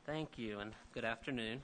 Thank you, and good afternoon.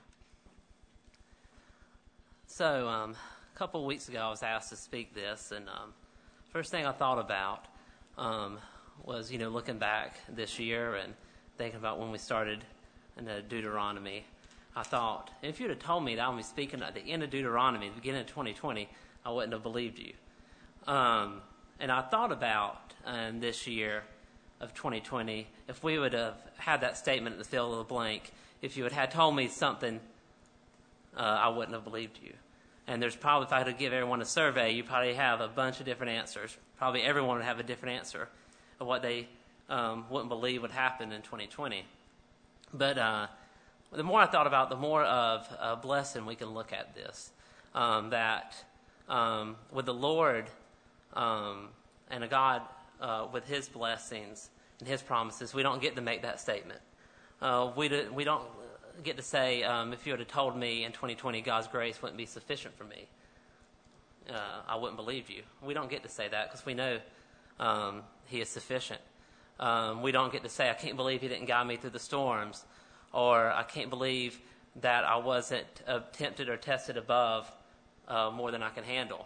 So, a couple of weeks ago, I was asked to speak this, and first thing I thought about was, looking back this year and thinking about when we started in the Deuteronomy. I thought, if you'd have told me that I'm speaking at the end of Deuteronomy, the beginning of 2020, I wouldn't have believed you. And I thought about this year of 2020, if we would have had that statement in the fill of the blank, if you had told me something, I wouldn't have believed you. And there's probably, if I had to give everyone a survey, you probably have a bunch of different answers. Probably everyone would have a different answer of what they wouldn't believe would happen in 2020. But the more I thought about, the more of a blessing we can look at this. That with the Lord and a God with His blessings and His promises, we don't get to make that statement. We don't get to say, if you would have told me in 2020 God's grace wouldn't be sufficient for me, I wouldn't believe you. We don't get to say that because we know He is sufficient. We don't get to say, I can't believe He didn't guide me through the storms, or I can't believe that I wasn't tempted or tested above more than I can handle.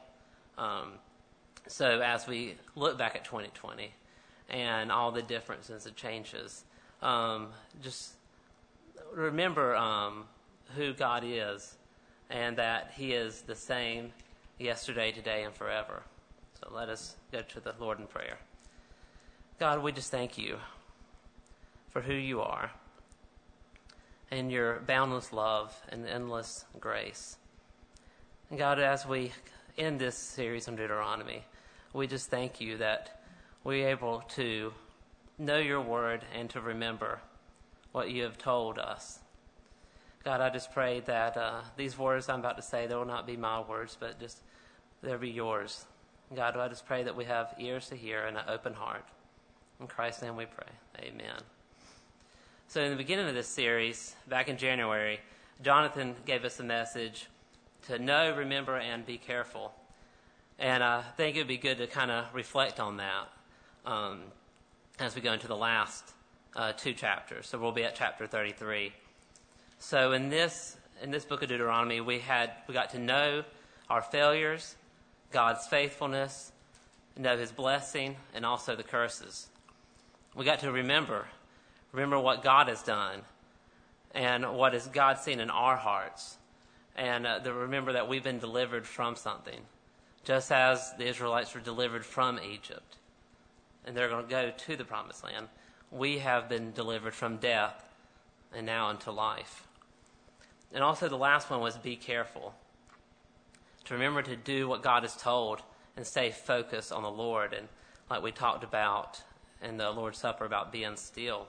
So as we look back at 2020 and all the differences and changes, just remember who God is and that He is the same yesterday, today, and forever. So let us go to the Lord in prayer. God, we just thank You for who You are and Your boundless love and endless grace. And God, as we end this series on Deuteronomy, we just thank You that we're able to know Your word and to remember what You have told us. God, I just pray that these words I'm about to say, they will not be my words, but just they'll be Yours. God, I just pray that we have ears to hear and an open heart. In Christ's name we pray. Amen. So in the beginning of this series, back in January, Jonathan gave us a message to know, remember, and be careful. And I think it would be good to kind of reflect on that as we go into the last two chapters. So we'll be at chapter 33. So in this book of Deuteronomy, we got to know our failures, God's faithfulness, know His blessing, and also the curses. We got to remember what God has done and what is God seen in our hearts. And remember that we've been delivered from something, just as the Israelites were delivered from Egypt. And they're going to go to the promised land. We have been delivered from death and now into life. And also the last one was be careful. To remember to do what God has told and stay focused on the Lord. And like we talked about in the Lord's Supper about being still.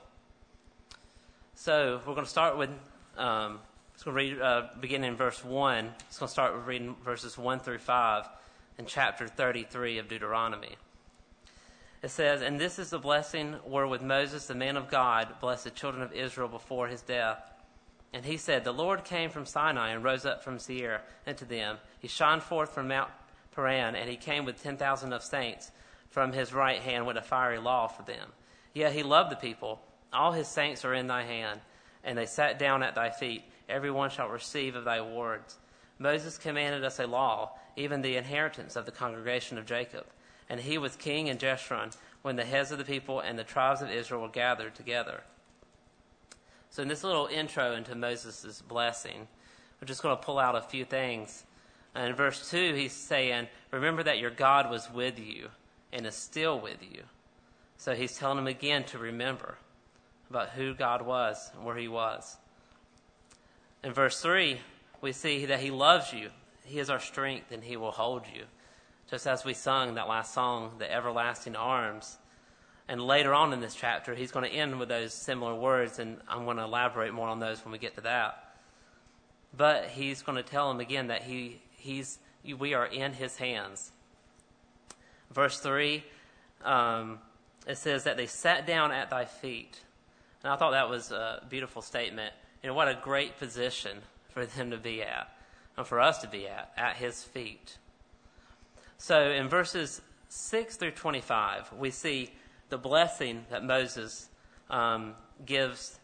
So we're going to start with, beginning in verse 1. It's going to start with reading verses 1 through 5 in chapter 33 of Deuteronomy. It says, "And this is the blessing wherewith Moses, the man of God, blessed the children of Israel before his death. And he said, The Lord came from Sinai and rose up from Seir unto them. He shone forth from Mount Paran, and He came with 10,000 of saints. From His right hand with a fiery law for them. Yet He loved the people. All His saints are in Thy hand, and they sat down at Thy feet. Every one shall receive of Thy words. Moses commanded us a law, even the inheritance of the congregation of Jacob. And he was king in Jeshurun, when the heads of the people and the tribes of Israel were gathered together." So in this little intro into Moses' blessing, we're just going to pull out a few things. And in verse 2, he's saying, remember that your God was with you and is still with you. So he's telling them again to remember about who God was and where He was. In verse 3, we see that He loves you. He is our strength and He will hold you. Just as we sung that last song, The Everlasting Arms. And later on in this chapter, he's going to end with those similar words, and I'm going to elaborate more on those when we get to that. But he's going to tell them again that we are in His hands. Verse 3, it says that they sat down at Thy feet. And I thought that was a beautiful statement. And what a great position for them to be at, and for us to be at His feet. So in verses 6 through 25, we see the blessing that Moses gives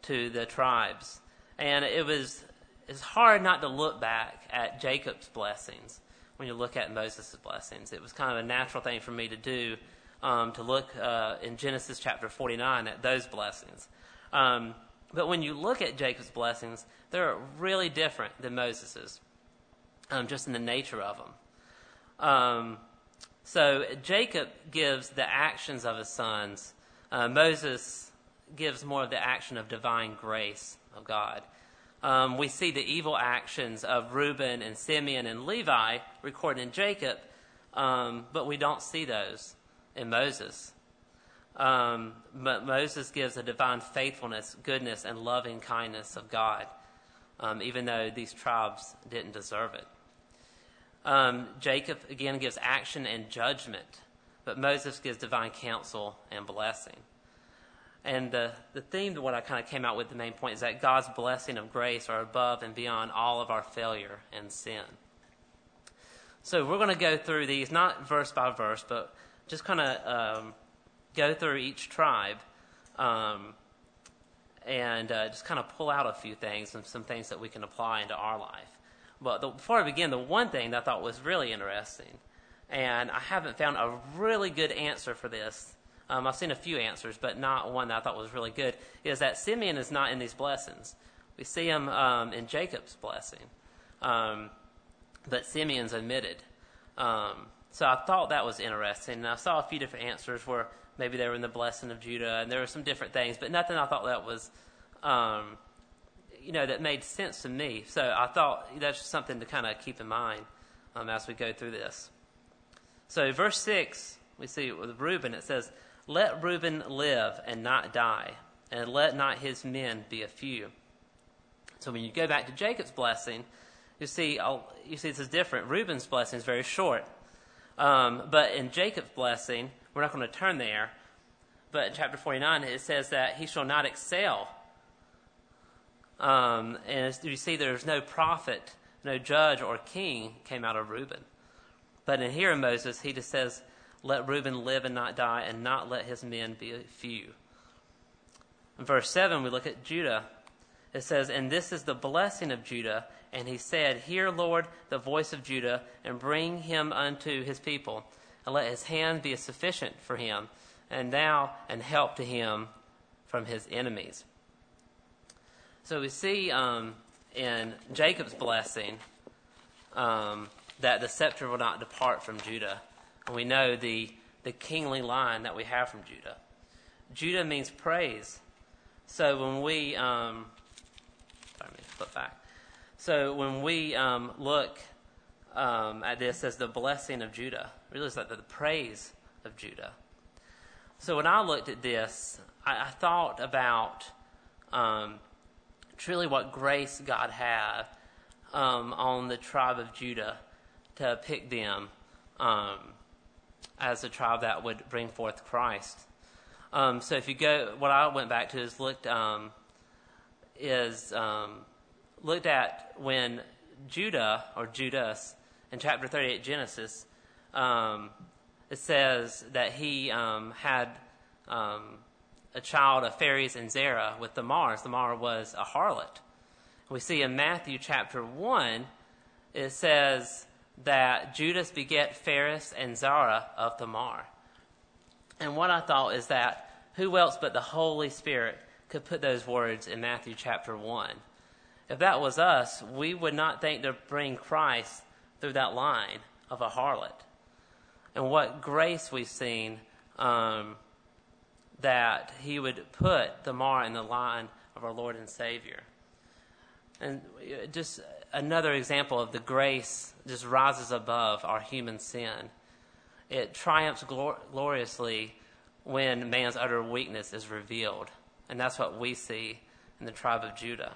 to the tribes. And it's hard not to look back at Jacob's blessings when you look at Moses' blessings. It was kind of a natural thing for me to do, to look in Genesis chapter 49 at those blessings. But when you look at Jacob's blessings, they're really different than Moses's, just in the nature of them. So Jacob gives the actions of his sons. Moses gives more of the action of divine grace of God. We see the evil actions of Reuben and Simeon and Levi recorded in Jacob, but we don't see those in Moses. But Moses gives a divine faithfulness, goodness, and loving kindness of God, even though these tribes didn't deserve it. Jacob, again, gives action and judgment, but Moses gives divine counsel and blessing. And the theme of what I kind of came out with, the main point, is that God's blessing of grace are above and beyond all of our failure and sin. So we're going to go through these, not verse by verse, but just kind of go through each tribe and just kind of pull out a few things and some things that we can apply into our life. But before I begin, the one thing that I thought was really interesting, and I haven't found a really good answer for this, I've seen a few answers, but not one that I thought was really good, is that Simeon is not in these blessings. We see him in Jacob's blessing, but Simeon's omitted. So I thought that was interesting. And I saw a few different answers where maybe they were in the blessing of Judah, and there were some different things, but nothing I thought that was, that made sense to me. So I thought that's just something to kind of keep in mind as we go through this. So verse 6, we see with Reuben, it says, "Let Reuben live and not die, and let not his men be a few." So when you go back to Jacob's blessing, you see this is different. Reuben's blessing is very short. But in Jacob's blessing, we're not going to turn there, but in chapter 49, it says that he shall not excel. And you see there's no prophet, no judge or king came out of Reuben. But in here in Moses, he just says, "Let Reuben live and not die, and not let his men be few." In verse 7, we look at Judah. It says, "And this is the blessing of Judah. And he said, Hear, Lord, the voice of Judah, and bring him unto his people, and let his hand be sufficient for him, and help to him from his enemies." So we see in Jacob's blessing that the scepter will not depart from Judah. And we know the kingly line that we have from Judah. Judah means praise. So when we flip back. So when we look at this as the blessing of Judah, really it's like the praise of Judah. So when I looked at this, I thought about truly what grace God had on the tribe of Judah to pick them as a tribe that would bring forth Christ. So if you go, what I went back to is looked at when Judah, or Judas, in chapter 38 Genesis, it says that he had a child of Phares and Zerah with Tamar. Tamar was a harlot. We see in Matthew chapter 1, it says that Judas beget Phares and Zerah of Tamar. And what I thought is that who else but the Holy Spirit could put those words in Matthew chapter 1? If that was us, we would not think to bring Christ through that line of a harlot. And what grace we've seen that he would put Tamar in the line of our Lord and Savior. And just another example of the grace just rises above our human sin. It triumphs gloriously when man's utter weakness is revealed. And that's what we see in the tribe of Judah.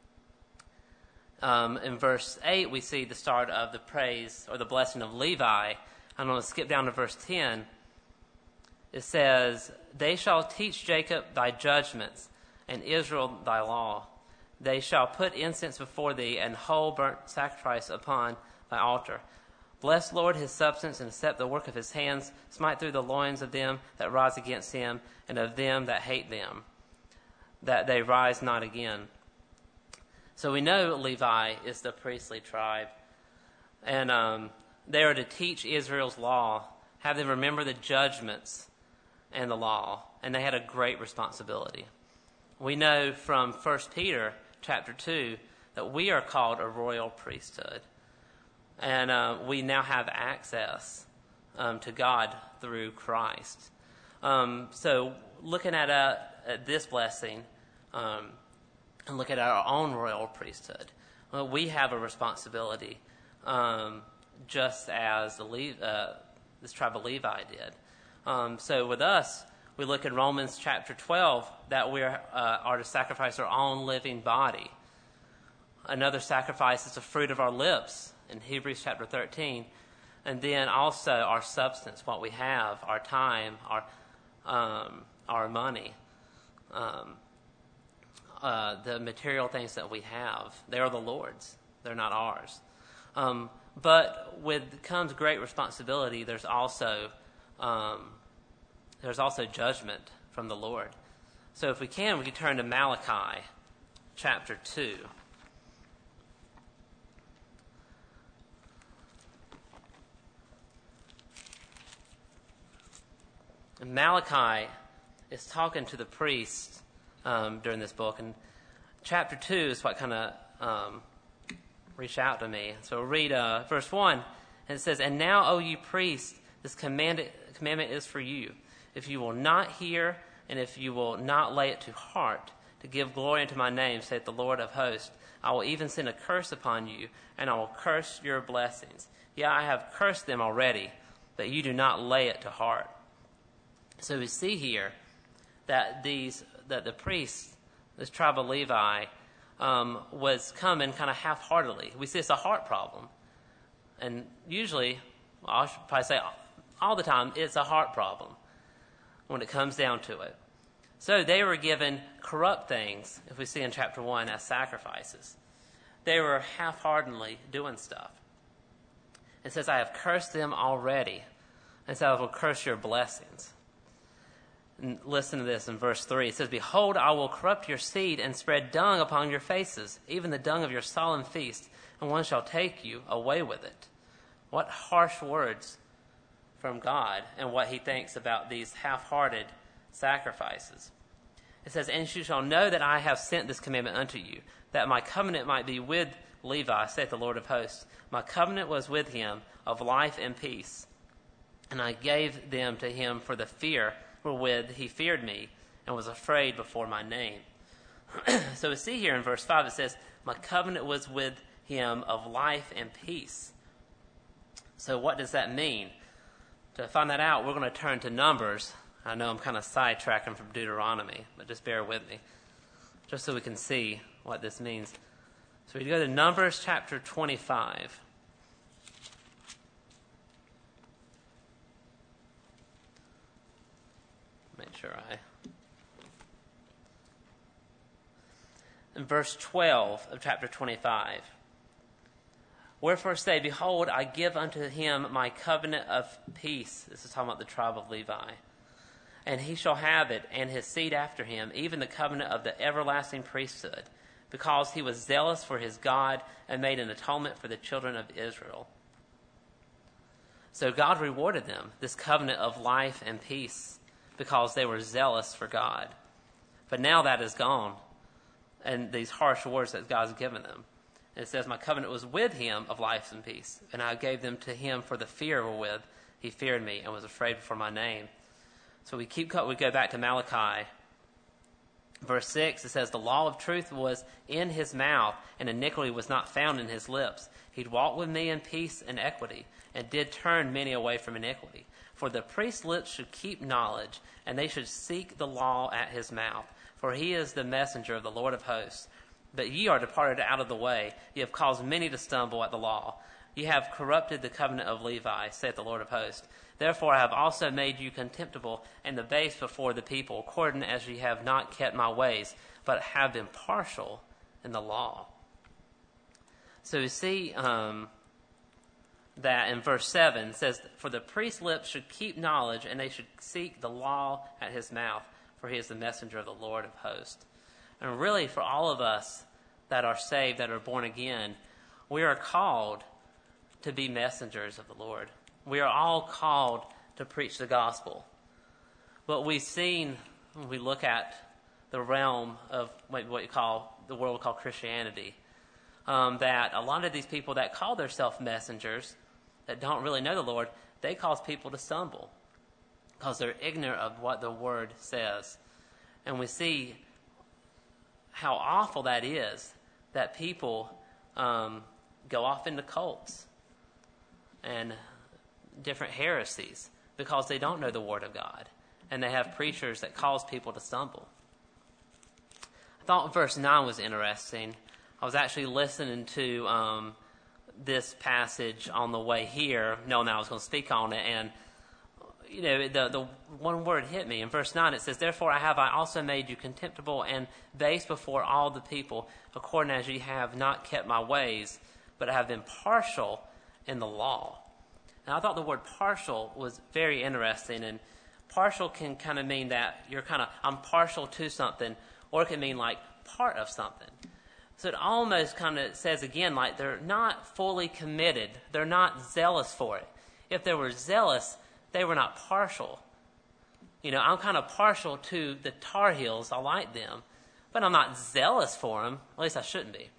In verse 8, we see the start of the praise or the blessing of Levi. I'm going to skip down to verse 10. It says, "They shall teach Jacob thy judgments, and Israel thy law. They shall put incense before thee, and whole burnt sacrifice upon thy altar. Bless, Lord, his substance, and accept the work of his hands. Smite through the loins of them that rise against him, and of them that hate them. that they rise not again. So we know Levi is the priestly tribe, and they are to teach Israel's law, have them remember the judgments and the law, and they had a great responsibility. We know from 1 Peter chapter 2 that we are called a royal priesthood, and we now have access to God through Christ. So looking at this blessing and look at our own royal priesthood, we have a responsibility just as this tribe of Levi did. So with us, we look in Romans chapter 12 that we are to sacrifice our own living body. Another sacrifice is the fruit of our lips in Hebrews chapter 13. And then also our substance, what we have, our time, our money, the material things that we have. They are the Lord's. They're not ours. But with comes great responsibility, there's also judgment from the Lord. So if we can turn to Malachi chapter 2. And Malachi is talking to the priests during this book, and chapter 2 is what kind of reached out to me. So we'll read verse 1, and it says, "And now, O you priests, this commandment is for you. If you will not hear, and if you will not lay it to heart, to give glory unto my name, saith the Lord of hosts, I will even send a curse upon you, and I will curse your blessings. Yeah, I have cursed them already, but you do not lay it to heart." So we see here that the priests, this tribe of Levi, was coming kind of half-heartedly. We see it's a heart problem. And usually, I should probably say all the time, it's a heart problem when it comes down to it. So they were given corrupt things, if we see in chapter 1, as sacrifices. They were half-heartedly doing stuff. It says, I have cursed them already, and so I will curse your blessings. And listen to this in verse 3. It says, "Behold, I will corrupt your seed and spread dung upon your faces, even the dung of your solemn feast, and one shall take you away with it." What harsh words from God and what he thinks about these half-hearted sacrifices. It says, "And you shall know that I have sent this commandment unto you, that my covenant might be with Levi, saith the Lord of hosts. My covenant was with him of life and peace, and I gave them to him for the fear wherewith he feared me and was afraid before my name." So we see here in verse 5, it says, "My covenant was with him of life and peace." So what does that mean? To find that out, we're going to turn to Numbers. I know I'm kind of sidetracking from Deuteronomy, but just bear with me, just so we can see what this means. So we go to Numbers chapter 25. Make sure in verse 12 of chapter 25. "Wherefore say, Behold, I give unto him my covenant of peace." This is talking about the tribe of Levi. "And he shall have it, and his seed after him, even the covenant of the everlasting priesthood, because he was zealous for his God and made an atonement for the children of Israel." So God rewarded them this covenant of life and peace because they were zealous for God. But now that is gone, and these harsh words that God's given them. And it says, "My covenant was with him of life and peace, and I gave them to him for the fear wherewith he feared me and was afraid before my name." So we go back to Malachi. Verse 6, it says, "The law of truth was in his mouth, and iniquity was not found in his lips. He'd walked with me in peace and equity, and did turn many away from iniquity. For the priest's lips should keep knowledge, and they should seek the law at his mouth. For he is the messenger of the Lord of hosts. But ye are departed out of the way. Ye have caused many to stumble at the law. Ye have corrupted the covenant of Levi, saith the Lord of hosts. Therefore I have also made you contemptible and the base before the people, according as ye have not kept my ways, but have been partial in the law." So we see that in verse 7 it says, "For the priest's lips should keep knowledge, and they should seek the law at his mouth, for he is the messenger of the Lord of hosts." And really, for all of us that are saved, that are born again, we are called to be messengers of the Lord. We are all called to preach the gospel. But we've seen, when we look at the realm of what the world we call Christianity, that a lot of these people that call themselves messengers, that don't really know the Lord, they cause people to stumble because they're ignorant of what the Word says. And we see how awful that is, that people go off into cults and different heresies because they don't know the Word of God. And they have preachers that cause people to stumble. I thought verse 9 was interesting. I was actually listening to this passage on the way here, knowing I was going to speak on it, and the one word hit me. In verse 9 it says, "Therefore I also made you contemptible and base before all the people, according as ye have not kept my ways, but have been partial in the law." And I thought the word partial was very interesting, and partial can kind of mean that I'm partial to something, or it can mean like part of something. So it almost kind of says again, like they're not fully committed. They're not zealous for it. If they were zealous, they were not partial. I'm kind of partial to the Tar Heels. I like them. But I'm not zealous for them. At least I shouldn't be.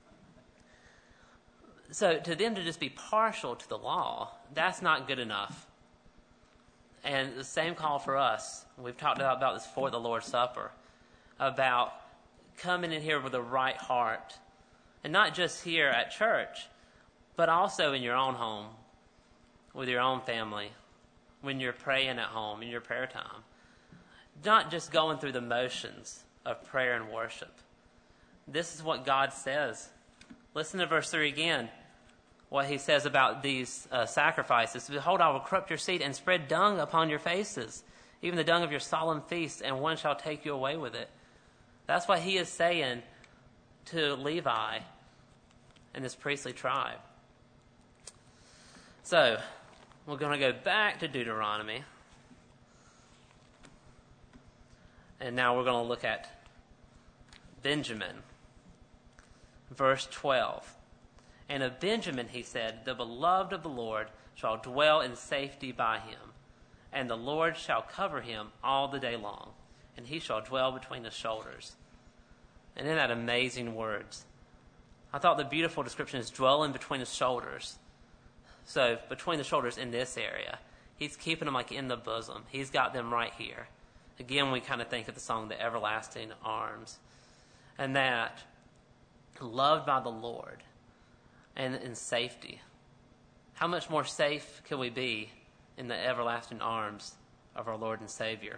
So to them to just be partial to the law, that's not good enough. And the same call for us. We've talked about this before the Lord's Supper, about coming in here with the right heart. And not just here at church, but also in your own home, with your own family, when you're praying at home, in your prayer time. Not just going through the motions of prayer and worship. This is what God says. Listen to verse 3 again, what he says about these sacrifices. "Behold, I will corrupt your seed and spread dung upon your faces, even the dung of your solemn feasts, and one shall take you away with it." That's what he is saying to Levi and his priestly tribe. So, we're going to go back to Deuteronomy. And now we're going to look at Benjamin. Verse 12. "And of Benjamin he said, the beloved of the Lord shall dwell in safety by him, and the Lord shall cover him all the day long, and he shall dwell between his shoulders." And in that amazing words, I thought the beautiful description is dwelling between his shoulders. So between the shoulders in this area, he's keeping them like in the bosom. He's got them right here. Again, we kind of think of the song, "The Everlasting Arms." And that, loved by the Lord and in safety. How much more safe can we be in the everlasting arms of our Lord and Savior?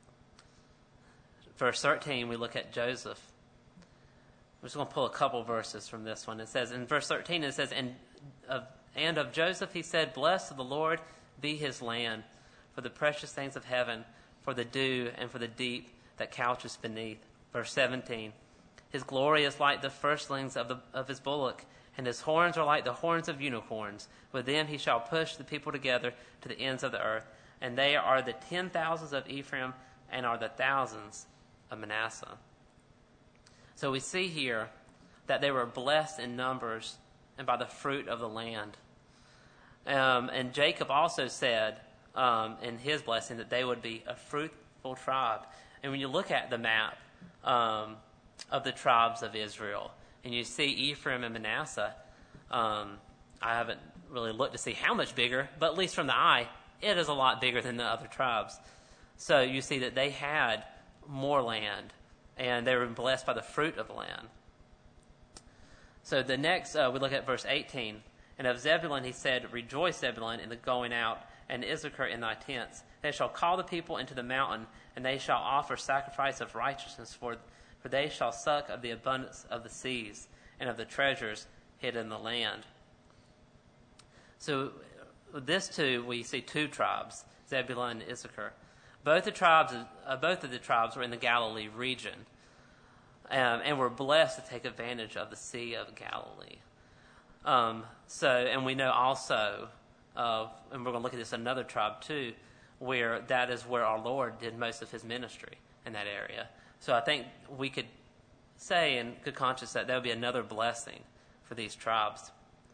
Verse 13, we look at Joseph. We're just going to pull a couple verses from this one. It says, in verse 13, it says, and of Joseph he said, "Blessed of the Lord be his land, for the precious things of heaven, for the dew and for the deep that couches beneath." Verse 17, "His glory is like the firstlings of his bullock, and his horns are like the horns of unicorns. With them he shall push the people together to the ends of the earth. And they are the 10,000s of Ephraim, and are the thousands of Manasseh." So we see here that they were blessed in numbers and by the fruit of the land. And Jacob also said in his blessing that they would be a fruitful tribe. And when you look at the map of the tribes of Israel, and you see Ephraim and Manasseh, I haven't really looked to see how much bigger, but at least from the eye, it is a lot bigger than the other tribes. So you see that they had more land, and they were blessed by the fruit of the land. So the next, we look at verse 18. "And of Zebulun he said, Rejoice, Zebulun, in the going out, and Issachar in thy tents. They shall call the people into the mountain, and they shall offer sacrifice of righteousness, for they shall suck of the abundance of the seas, and of the treasures hid in the land." So with this too, we see two tribes, Zebulun and Issachar. Both of the tribes were in the Galilee region, and were blessed to take advantage of the Sea of Galilee. And we know also, and we're going to look at this another tribe too, where that is where our Lord did most of his ministry in that area. So I think we could say in good conscience that there would be another blessing for these tribes.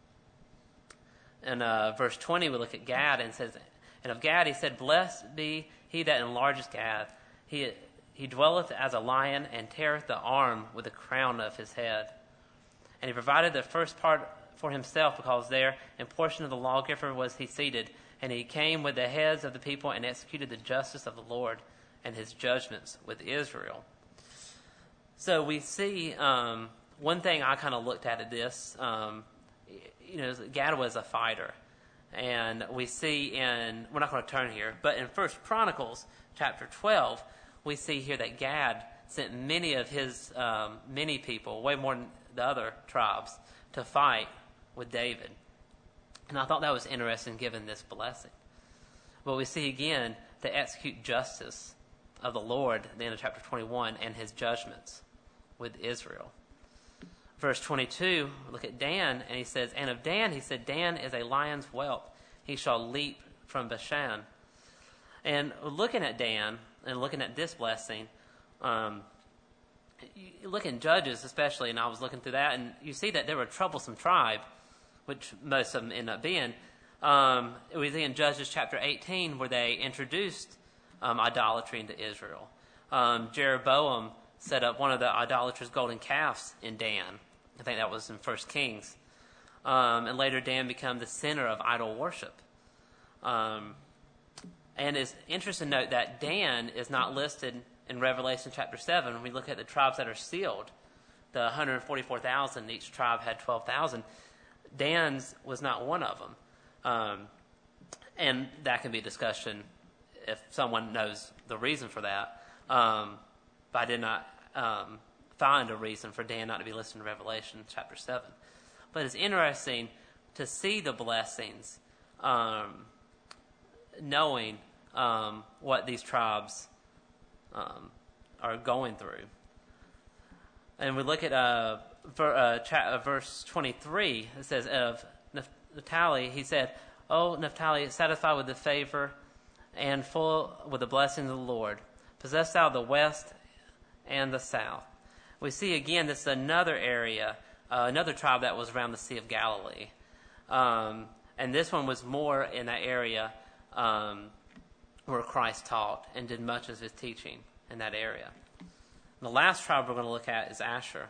In verse 20, we look at Gad, and it says, and of Gad he said, blessed be he that enlargeth Gad. He dwelleth as a lion, and teareth the arm with the crown of his head. And he provided the first part for himself, because there in portion of the lawgiver was he seated. And he came with the heads of the people, and executed the justice of the Lord and his judgments with Israel. So we see one thing I kind of looked at this, Gad was a fighter. And we see we're not going to turn here, but in 1 Chronicles chapter 12, we see here that Gad sent many of his, many people, way more than the other tribes, to fight with David. And I thought that was interesting given this blessing. But we see again to execute justice of the Lord at the end of chapter 21 and his judgments with Israel. Verse 22, look at Dan, and he says, and of Dan, he said, Dan is a lion's whelp. He shall leap from Bashan. And looking at Dan and looking at this blessing, you look in Judges especially, and I was looking through that, and you see that they were a troublesome tribe, which most of them end up being. We see in Judges chapter 18 where they introduced idolatry into Israel. Jeroboam set up one of the idolatrous golden calves in Dan. I think that was in 1 Kings. And later Dan became the center of idol worship. And it's interesting to note that Dan is not listed in Revelation chapter 7. When we look at the tribes that are sealed, the 144,000, each tribe had 12,000. Dan's was not one of them. And that can be a discussion if someone knows the reason for that. But I did not find a reason for Dan not to be listed in Revelation chapter 7. But it's interesting to see the blessings, knowing what these tribes are going through. And we look at verse 23. It says, of Naphtali, he said, O Naphtali, satisfied with the favor and full with the blessings of the Lord, possess thou the west and the south. We see again, this is another area, another tribe that was around the Sea of Galilee. And this one was more in that area where Christ taught and did much of his teaching in that area. And the last tribe we're going to look at is Asher.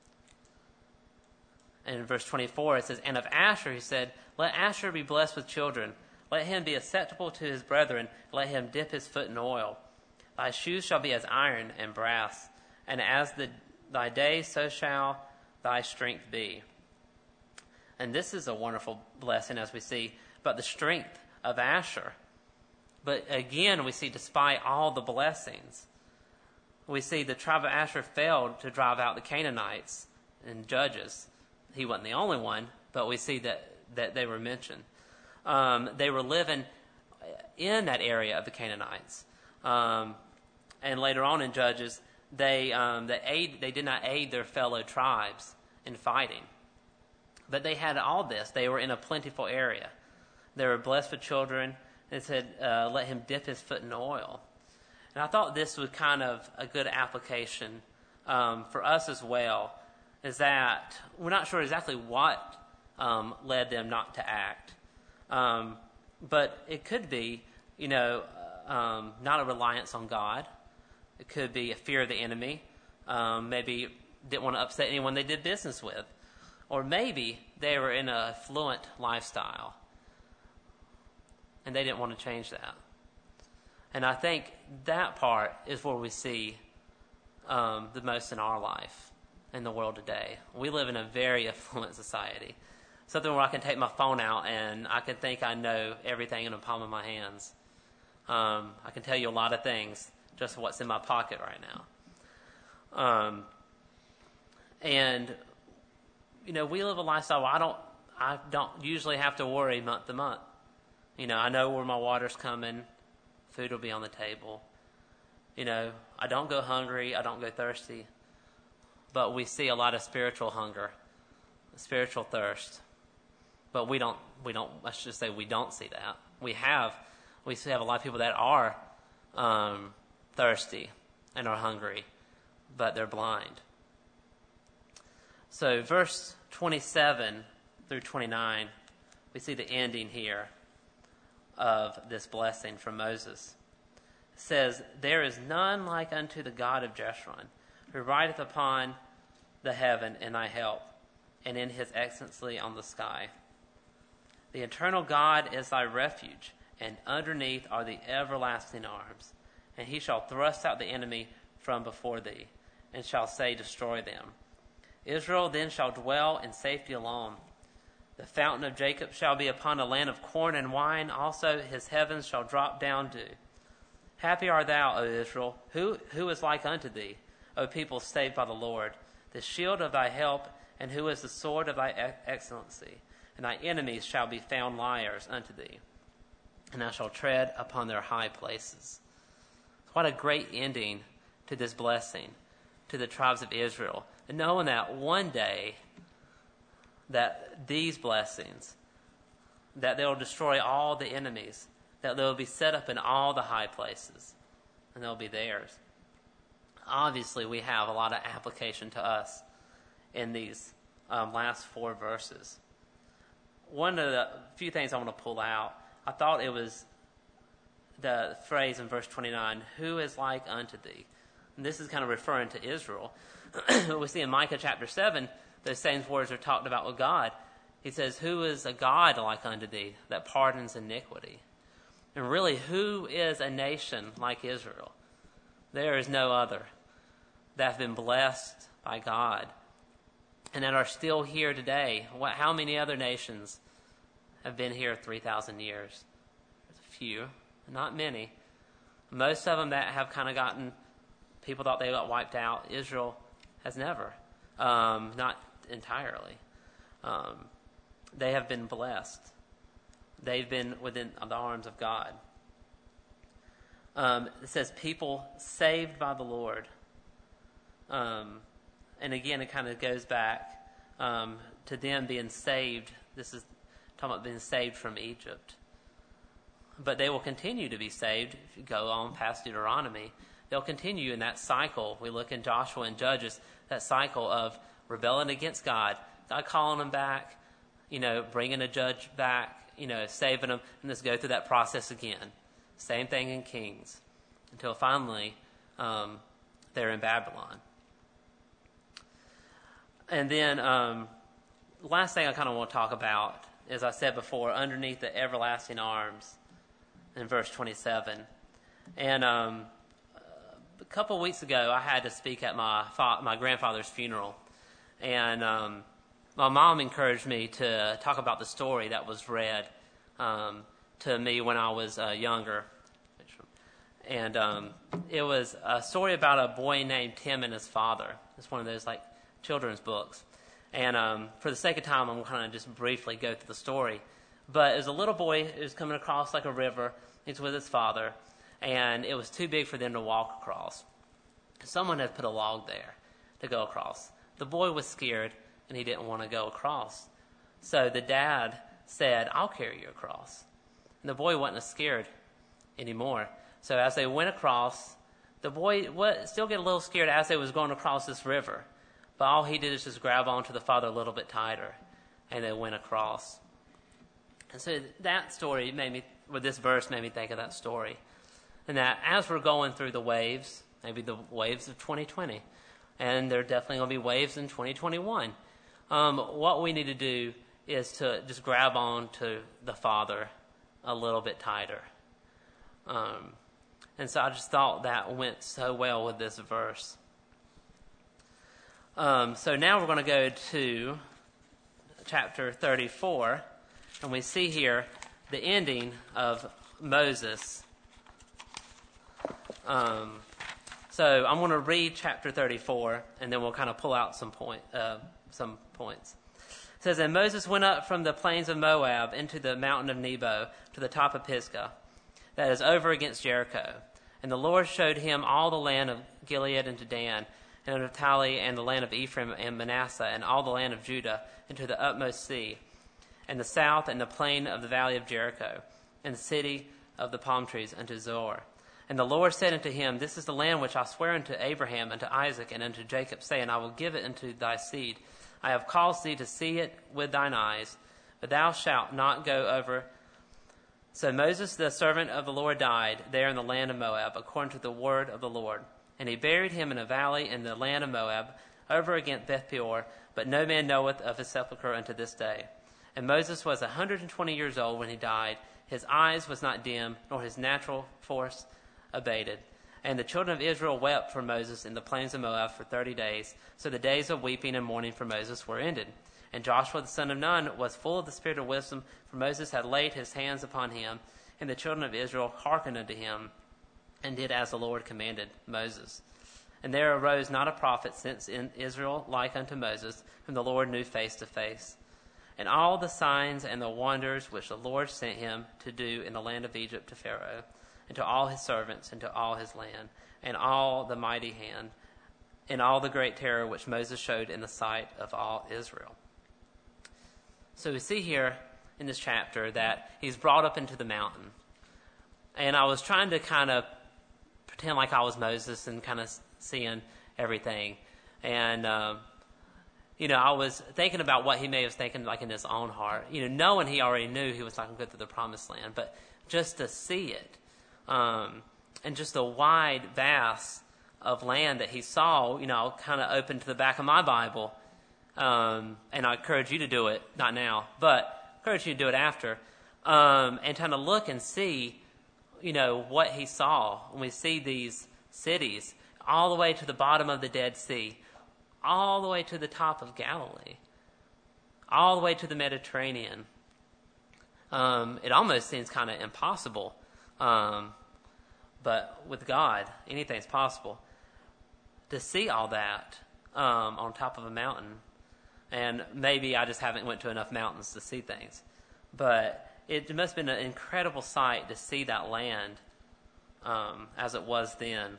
And in verse 24 it says, and of Asher he said, let Asher be blessed with children. Let him be acceptable to his brethren. Let him dip his foot in oil. Thy shoes shall be as iron and brass, and as thy days, so shall thy strength be. And this is a wonderful blessing as we see about the strength of Asher. But again, we see despite all the blessings, we see the tribe of Asher failed to drive out the Canaanites in Judges. He wasn't the only one, but we see that they were mentioned. They were living in that area of the Canaanites. And later on in Judges, they did not aid their fellow tribes in fighting. But they had all this. They were in a plentiful area. They were blessed with children. It said, let him dip his foot in oil. And I thought this was kind of a good application for us as well, is that we're not sure exactly what led them not to act. But it could be, not a reliance on God. It could be a fear of the enemy. Maybe didn't want to upset anyone they did business with. Or maybe they were in an affluent lifestyle and they didn't want to change that. And I think that part is where we see the most in our life, in the world today. We live in a very affluent society. Something where I can take my phone out and I can think I know everything in the palm of my hands. I can tell you a lot of things, just what's in my pocket right now. And we live a lifestyle where I don't usually have to worry month to month. I know where my water's coming, food will be on the table. I don't go hungry, I don't go thirsty. But we see a lot of spiritual hunger, spiritual thirst. But we don't, let's just say we don't see that. We still have a lot of people that are thirsty and are hungry, but they're blind. So verse 27 through 29, we see the ending here of this blessing from Moses. It says, "There is none like unto the God of Jeshurun, who rideth upon the heaven in thy help, and in his excellency on the sky. The eternal God is thy refuge, and underneath are the everlasting arms. And he shall thrust out the enemy from before thee, and shall say, Destroy them. Israel then shall dwell in safety alone. The fountain of Jacob shall be upon a land of corn and wine. Also his heavens shall drop down dew. Happy art thou, O Israel. Who is like unto thee, O people saved by the Lord? The shield of thy help, and who is the sword of thy excellency? And thy enemies shall be found liars unto thee, and thou shalt tread upon their high places." What a great ending to this blessing to the tribes of Israel. And knowing that one day that these blessings, that they'll destroy all the enemies, that they'll be set up in all the high places, and they'll be theirs. Obviously, we have a lot of application to us in these last 4 verses. One of the few things I want to pull out, I thought it was the phrase in verse 29, "Who is like unto thee?" And this is kind of referring to Israel. We see in Micah chapter 7, those same words are talked about with God. He says, "Who is a God like unto thee that pardons iniquity?" And really, who is a nation like Israel? There is no other that have been blessed by God and that are still here today. How many other nations have been here 3,000 years? There's a few, not many. Most of them that have kind of gotten, people thought they got wiped out. Israel has never, not entirely. They have been blessed. They've been within the arms of God. It says people saved by the Lord. And again, it kind of goes back to them being saved. This is talking about being saved from Egypt. But they will continue to be saved. If you go on past Deuteronomy, they'll continue in that cycle. We look in Joshua and Judges, that cycle of rebelling against God, God calling them back, bringing a judge back, saving them, and let's go through that process again. Same thing in Kings, until finally they're in Babylon. And then last thing I kind of want to talk about, as I said before, underneath the everlasting arms in verse 27. And a couple of weeks ago, I had to speak at my grandfather's funeral. And my mom encouraged me to talk about the story that was read to me when I was younger. And it was a story about a boy named Tim and his father. It's one of those children's books. And for the sake of time, I'm going to just briefly go through the story. But it was a little boy who was coming across a river. He's with his father. And it was too big for them to walk across. Someone had put a log there to go across. The boy was scared, and he didn't want to go across. So the dad said, "I'll carry you across." And the boy wasn't scared anymore. So as they went across, the boy still get a little scared as they was going across this river. But all he did is just grab onto the father a little bit tighter, and they went across. And so that story this verse made me think of that story. And that as we're going through the waves, maybe the waves of 2020, and there are definitely going to be waves in 2021, what we need to do is to just grab on to the Father a little bit tighter. And so I just thought that went so well with this verse. So now we're going to go to chapter 34, and we see here the ending of Moses. So I'm going to read chapter 34, and then we'll kind of pull out some points. It says, "And Moses went up from the plains of Moab into the mountain of Nebo to the top of Pisgah, that is over against Jericho. And the Lord showed him all the land of Gilead and Dan, and of Naphtali, and the land of Ephraim and Manasseh, and all the land of Judah, and to the utmost sea, and the south, and the plain of the valley of Jericho, and the city of the palm trees, unto Zoar. And the Lord said unto him, This is the land which I swear unto Abraham, unto Isaac, and unto Jacob, saying, I will give it unto thy seed. I have caused thee to see it with thine eyes, but thou shalt not go over. So Moses, the servant of the Lord, died there in the land of Moab, according to the word of the Lord. And he buried him in a valley in the land of Moab, over against Beth Peor, but no man knoweth of his sepulchre unto this day. And Moses was 120 years old when he died. His eyes was not dim, nor his natural force abated. And the children of Israel wept for Moses in the plains of Moab for 30 days. So the days of weeping and mourning for Moses were ended. And Joshua the son of Nun was full of the spirit of wisdom, for Moses had laid his hands upon him. And the children of Israel hearkened unto him, and did as the Lord commanded Moses. And there arose not a prophet since in Israel like unto Moses, whom the Lord knew face to face. And all the signs and the wonders which the Lord sent him to do in the land of Egypt to Pharaoh, and to all his servants, and to all his land, and all the mighty hand, and all the great terror which Moses showed in the sight of all Israel. So we see here in this chapter that he's brought up into the mountain. And I was trying to kind of pretend like I was Moses and kind of seeing everything. And, I was thinking about what he may have thinking like in his own heart. Knowing he already knew he was not going to go through the promised land. But just to see it, and just the wide vast of land that he saw, kind of opened to the back of my Bible. And I encourage you to do it, not now, but I encourage you to do it after. And kind of look and see, what he saw. When we see these cities all the way to the bottom of the Dead Sea, all the way to the top of Galilee, all the way to the Mediterranean. It almost seems kind of impossible. But with God, anything's possible. To see all that on top of a mountain, and maybe I just haven't went to enough mountains to see things, but it must have been an incredible sight to see that land as it was then.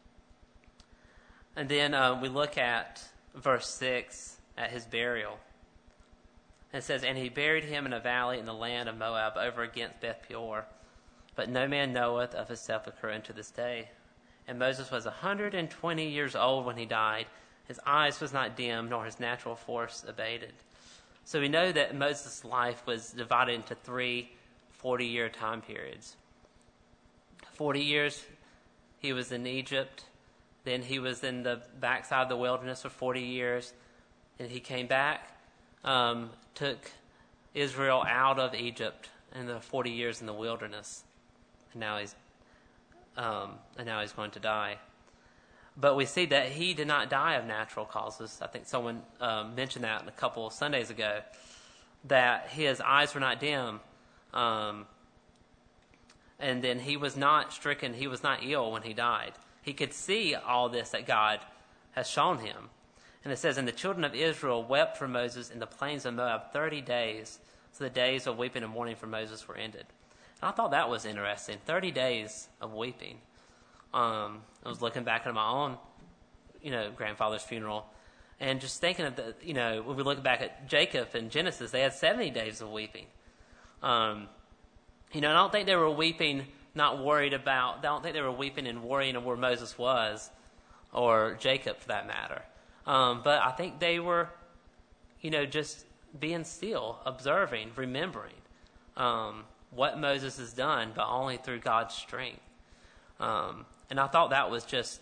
And then we look at verse 6 at his burial. It says, and he buried him in a valley in the land of Moab over against Beth Peor, but no man knoweth of his sepulchre unto this day. And Moses was 120 years old when he died. His eyes was not dim, nor his natural force abated. So we know that Moses' life was divided into 3 40-year time periods. 40 years he was in Egypt. Then he was in the backside of the wilderness for 40 years. And he came back, took Israel out of Egypt in the 40 years in the wilderness. And now he's going to die. But we see that he did not die of natural causes. I think someone mentioned that a couple of Sundays ago, that his eyes were not dim. And then he was not stricken, he was not ill when he died. He could see all this that God has shown him. And it says, and the children of Israel wept for Moses in the plains of Moab 30 days. So the days of weeping and mourning for Moses were ended. And I thought that was interesting. 30 days of weeping. I was looking back at my own, grandfather's funeral, and just thinking of when we look back at Jacob and Genesis, they had 70 days of weeping. I don't think they were weeping, not worried about. I don't think they were weeping and worrying of where Moses was, or Jacob for that matter. But I think they were, just being still, observing, remembering what Moses has done, but only through God's strength. And I thought that was just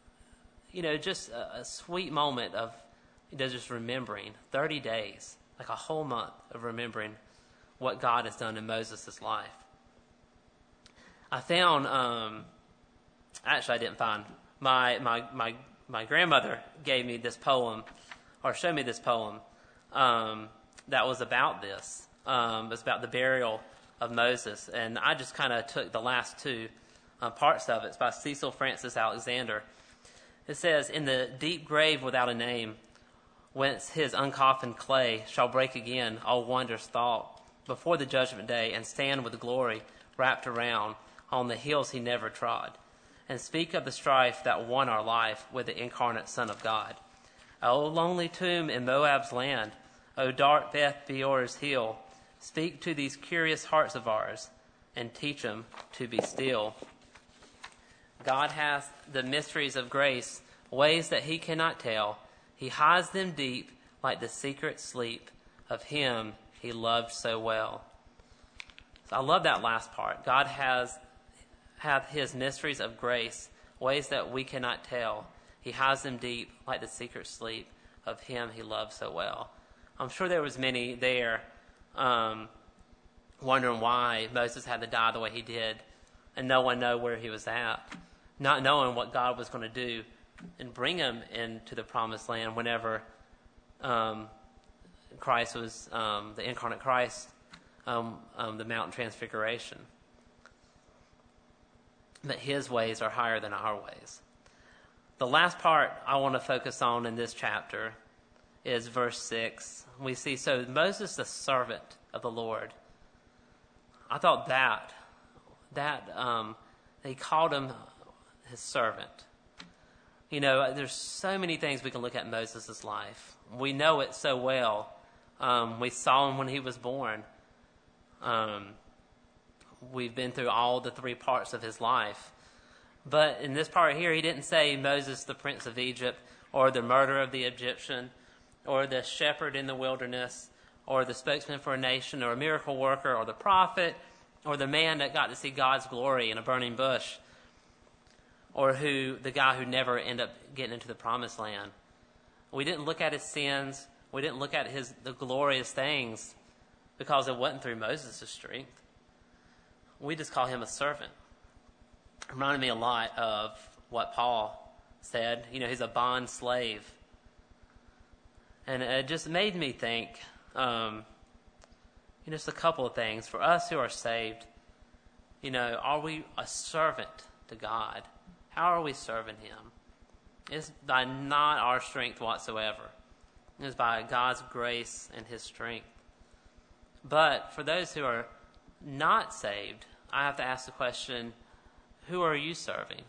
a sweet moment of just remembering 30 days, like a whole month of remembering what God has done in Moses' life. I found, actually I didn't find, my grandmother gave me this poem, or showed me this poem, that was about this. It was about the burial of Moses, and I just kind of took the last 2 parts of it. It's by Cecil Francis Alexander. It says, in the deep grave without a name, whence his uncoffined clay shall break again all wondrous thought before the judgment day, and stand with glory wrapped around on the hills he never trod, and speak of the strife that won our life with the incarnate Son of God. O lonely tomb in Moab's land, O dark Beth Peor's hill, speak to these curious hearts of ours, and teach them to be still. God hath the mysteries of grace, ways that he cannot tell. He hides them deep like the secret sleep of him he loved so well. So I love that last part. God hath his mysteries of grace, ways that we cannot tell. He hides them deep like the secret sleep of him he loved so well. I'm sure there was many there wondering why Moses had to die the way he did, and no one know where he was at, not knowing what God was going to do and bring him into the promised land whenever Christ was the incarnate Christ, the mountain transfiguration. But his ways are higher than our ways. The last part I want to focus on in this chapter is verse 6. We see, so Moses, the servant of the Lord. I thought that he called him his servant. You know, there's so many things we can look at Moses' life. We know it so well. We saw him when he was born. We've been through all the three parts of his life. But in this part here, he didn't say Moses, the prince of Egypt, or the murderer of the Egyptian, or the shepherd in the wilderness, or the spokesman for a nation, or a miracle worker, or the prophet, or the man that got to see God's glory in a burning bush, or the guy who never ended up getting into the promised land. We didn't look at his sins. We didn't look at the glorious things because it wasn't through Moses' strength. We just call him a servant. It reminded me a lot of what Paul said. You know, he's a bond slave. And it just made me think, just a couple of things. For us who are saved, are we a servant to God? How are we serving him? It's by not our strength whatsoever. It's by God's grace and his strength. But for those who are not saved, I have to ask the question, who are you serving?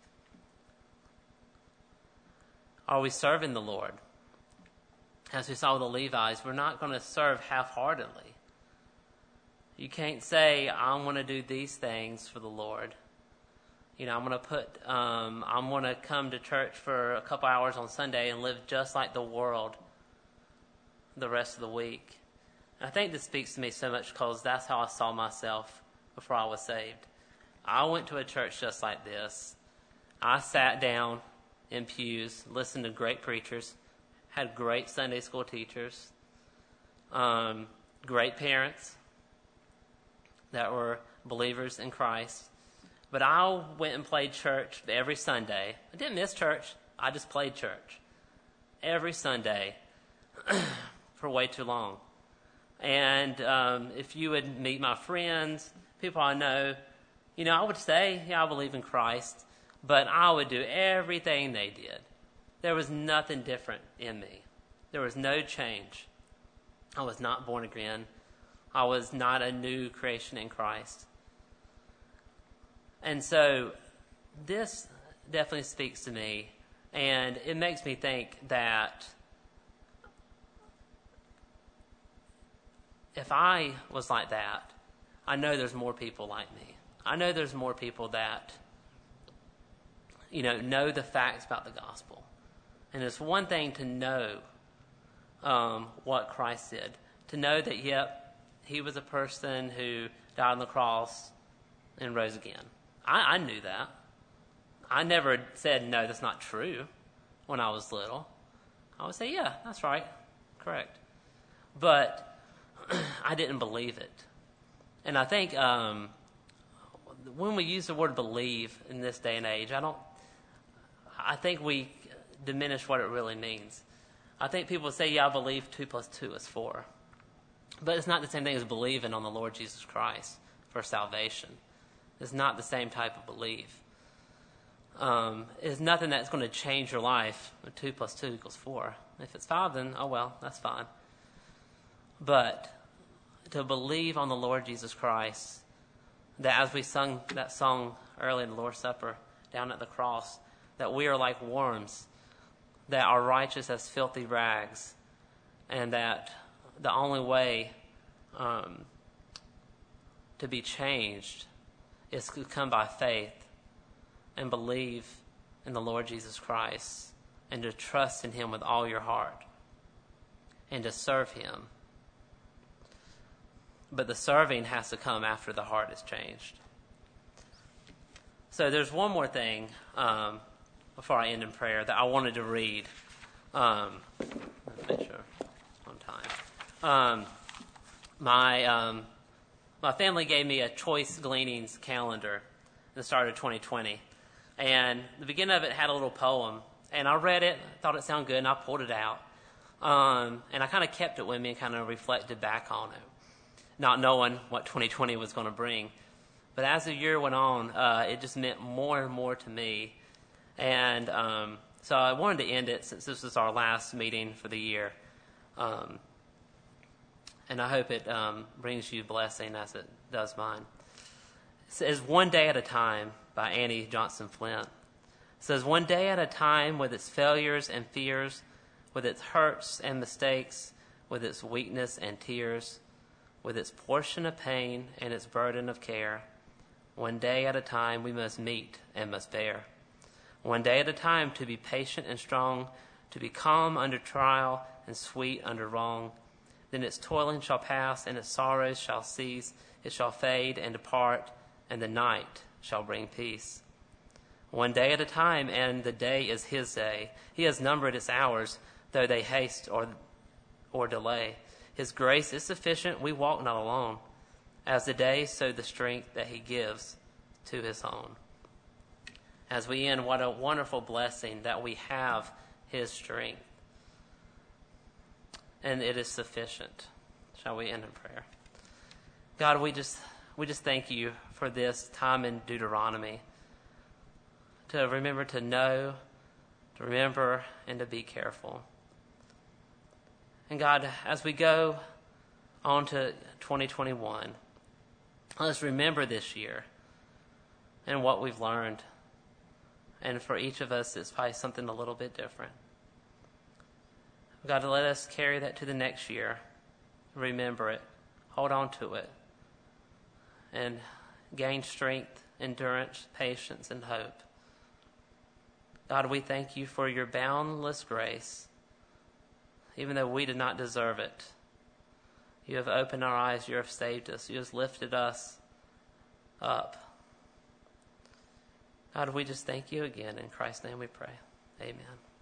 Are we serving the Lord? As we saw with the Levites, we're not going to serve half-heartedly. You can't say, I'm going to do these things for the Lord. I'm going to come to church for a couple hours on Sunday and live just like the world the rest of the week. And I think this speaks to me so much because that's how I saw myself before I was saved. I went to a church just like this. I sat down in pews, listened to great preachers, had great Sunday school teachers, great parents that were believers in Christ. But I went and played church every Sunday. I didn't miss church. I just played church every Sunday for way too long. And if you would meet my friends, people I know, I would say, I believe in Christ, but I would do everything they did. There was nothing different in me. There was no change. I was not born again. I was not a new creation in Christ. And so this definitely speaks to me, and it makes me think that if I was like that, I know there's more people like me. I know there's more people that, know the facts about the gospel. And it's one thing to know what Christ did. To know that, yep, he was a person who died on the cross and rose again. I knew that. I never said, no, that's not true when I was little. I would say, yeah, that's right. Correct. But I didn't believe it. And I think when we use the word believe in this day and age, I think we diminish what it really means. I think people say, yeah, I believe 2 + 2 is 4. But it's not the same thing as believing on the Lord Jesus Christ for salvation. It's not the same type of belief. It's nothing that's going to change your life. 2 + 2 = 4. If it's 5, then, oh well, that's fine. But to believe on the Lord Jesus Christ, that as we sung that song early in the Lord's Supper, down at the cross, that we are like worms, that are righteous as filthy rags, and that the only way to be changed is to come by faith and believe in the Lord Jesus Christ and to trust in him with all your heart. and to serve him. But the serving has to come after the heart is changed. So there's one more thing before I end in prayer that I wanted to read. Let's make sure on time. My family gave me a Choice Gleanings calendar at the start of 2020. And the beginning of it had a little poem. And I read it, thought it sounded good, and I pulled it out. And I kind of kept it with me and kind of reflected back on it, not knowing what 2020 was going to bring. But as the year went on, it just meant more and more to me. And so I wanted to end it since this was our last meeting for the year. And I hope it brings you blessing as it does mine. It says, "One Day at a Time" by Annie Johnson Flint. It says, "One day at a time, with its failures and fears, with its hurts and mistakes, with its weakness and tears, with its portion of pain and its burden of care. One day at a time we must meet and must bear. One day at a time, to be patient and strong, to be calm under trial and sweet under wrong. Then its toiling shall pass and its sorrows shall cease. It shall fade and depart, and the night shall bring peace. One day at a time, and the day is his day. He has numbered its hours, though they haste or delay. His grace is sufficient, we walk not alone. As the day, so the strength that he gives to his own." As we end, what a wonderful blessing that we have his strength. And it is sufficient. Shall we end in prayer? God, we just thank you for this time in Deuteronomy. To remember to know, to remember, and to be careful. And God, as we go on to 2021, let's remember this year and what we've learned. And for each of us, it's probably something a little bit different. God, let us carry that to the next year. Remember it. Hold on to it. And gain strength, endurance, patience, and hope. God, we thank you for your boundless grace. Even though we did not deserve it, you have opened our eyes, you have saved us, you have lifted us up. God, we just thank you again. In Christ's name we pray. Amen.